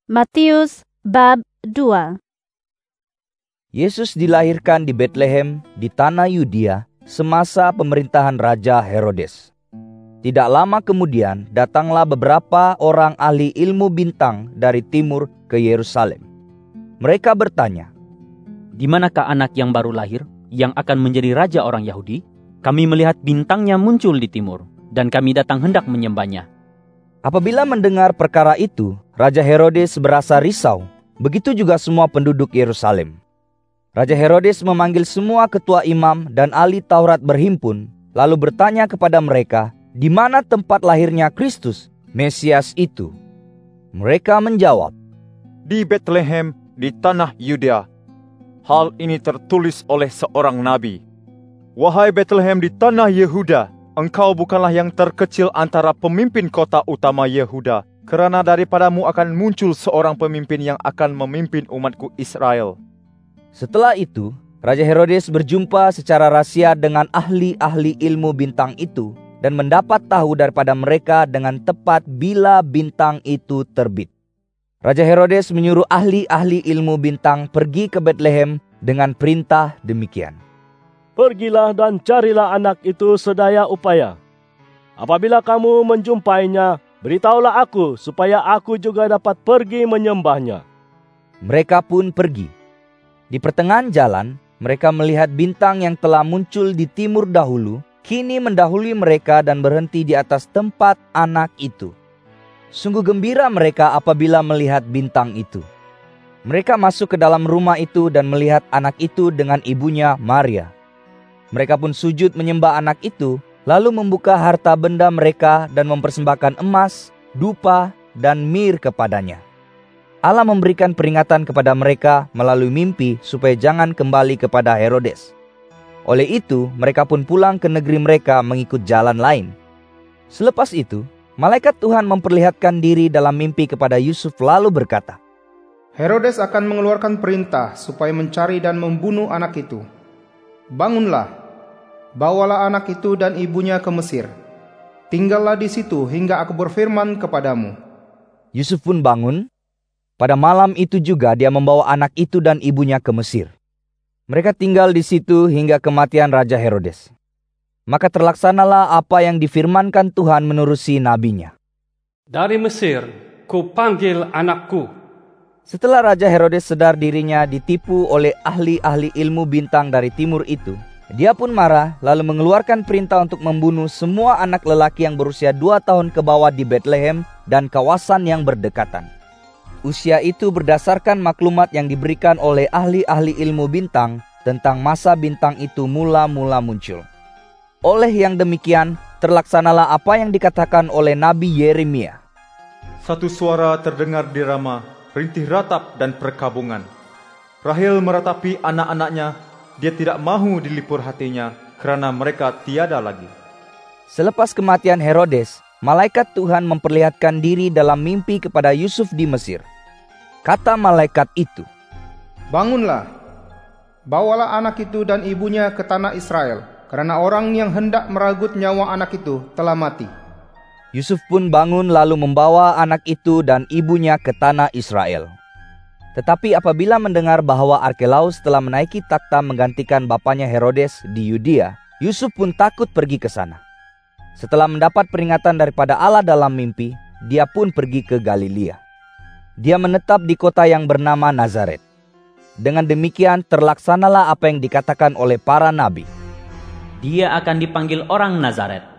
Matius bab 2. Yesus dilahirkan di Betlehem di tanah Yudea semasa pemerintahan Raja Herodes. Tidak lama kemudian datanglah beberapa orang ahli ilmu bintang dari timur ke Yerusalem. Mereka bertanya, "Di manakah anak yang baru lahir yang akan menjadi raja orang Yahudi? Kami melihat bintangnya muncul di timur dan kami datang hendak menyembahnya." Apabila mendengar perkara itu, Raja Herodes berasa risau, begitu juga semua penduduk Yerusalem. Raja Herodes memanggil semua ketua imam dan ahli Taurat berhimpun, lalu bertanya kepada mereka, di mana tempat lahirnya Kristus, Mesias itu? Mereka menjawab, "Di Betlehem, di tanah Yudea. Hal ini tertulis oleh seorang nabi. Wahai Betlehem di tanah Yehuda, engkau bukanlah yang terkecil antara pemimpin kota utama Yehuda, karena daripadamu akan muncul seorang pemimpin yang akan memimpin umatku Israel." Setelah itu, Raja Herodes berjumpa secara rahasia dengan ahli-ahli ilmu bintang itu dan mendapat tahu daripada mereka dengan tepat bila bintang itu terbit. Raja Herodes menyuruh ahli-ahli ilmu bintang pergi ke Betlehem dengan perintah demikian. "Pergilah dan carilah anak itu sedaya upaya. Apabila kamu menjumpainya, beritahulah aku supaya aku juga dapat pergi menyembahnya." Mereka pun pergi. Di pertengahan jalan, mereka melihat bintang yang telah muncul di timur dahulu, kini mendahului mereka dan berhenti di atas tempat anak itu. Sungguh gembira mereka apabila melihat bintang itu. Mereka masuk ke dalam rumah itu dan melihat anak itu dengan ibunya Maria. Mereka pun sujud menyembah anak itu, lalu membuka harta benda mereka dan mempersembahkan emas, dupa, dan mir kepadanya. Allah memberikan peringatan kepada mereka melalui mimpi supaya jangan kembali kepada Herodes. Oleh itu, mereka pun pulang ke negeri mereka mengikut jalan lain. Selepas itu, malaikat Tuhan memperlihatkan diri dalam mimpi kepada Yusuf lalu berkata, "Herodes akan mengeluarkan perintah supaya mencari dan membunuh anak itu. Bangunlah, bawalah anak itu dan ibunya ke Mesir. Tinggallah di situ hingga aku berfirman kepadamu." Yusuf pun bangun. Pada malam itu juga dia membawa anak itu dan ibunya ke Mesir. Mereka tinggal di situ hingga kematian Raja Herodes. Maka terlaksanalah apa yang difirmankan Tuhan menerusi nabinya. "Dari Mesir, kupanggil anakku." Setelah Raja Herodes sadar dirinya ditipu oleh ahli-ahli ilmu bintang dari timur itu, dia pun marah lalu mengeluarkan perintah untuk membunuh semua anak lelaki yang berusia 2 tahun ke bawah di Betlehem dan kawasan yang berdekatan. Usia itu berdasarkan maklumat yang diberikan oleh ahli-ahli ilmu bintang tentang masa bintang itu mula-mula muncul. Oleh yang demikian, terlaksanalah apa yang dikatakan oleh Nabi Yeremia. "Satu suara terdengar di Rama, rintih ratap dan perkabungan. Rahel meratapi anak-anaknya, dia tidak mahu dilipur hatinya, karena mereka tiada lagi." Selepas kematian Herodes, malaikat Tuhan memperlihatkan diri dalam mimpi kepada Yusuf di Mesir. Kata malaikat itu, "Bangunlah, bawalah anak itu dan ibunya ke tanah Israel, karena orang yang hendak meragut nyawa anak itu telah mati." Yusuf pun bangun lalu membawa anak itu dan ibunya ke tanah Israel. Tetapi apabila mendengar bahwa Arkelaus telah menaiki takhta menggantikan bapaknya Herodes di Yudea, Yusuf pun takut pergi ke sana. Setelah mendapat peringatan daripada Allah dalam mimpi, dia pun pergi ke Galilea. Dia menetap di kota yang bernama Nazaret. Dengan demikian terlaksanalah apa yang dikatakan oleh para nabi. Dia akan dipanggil orang Nazaret.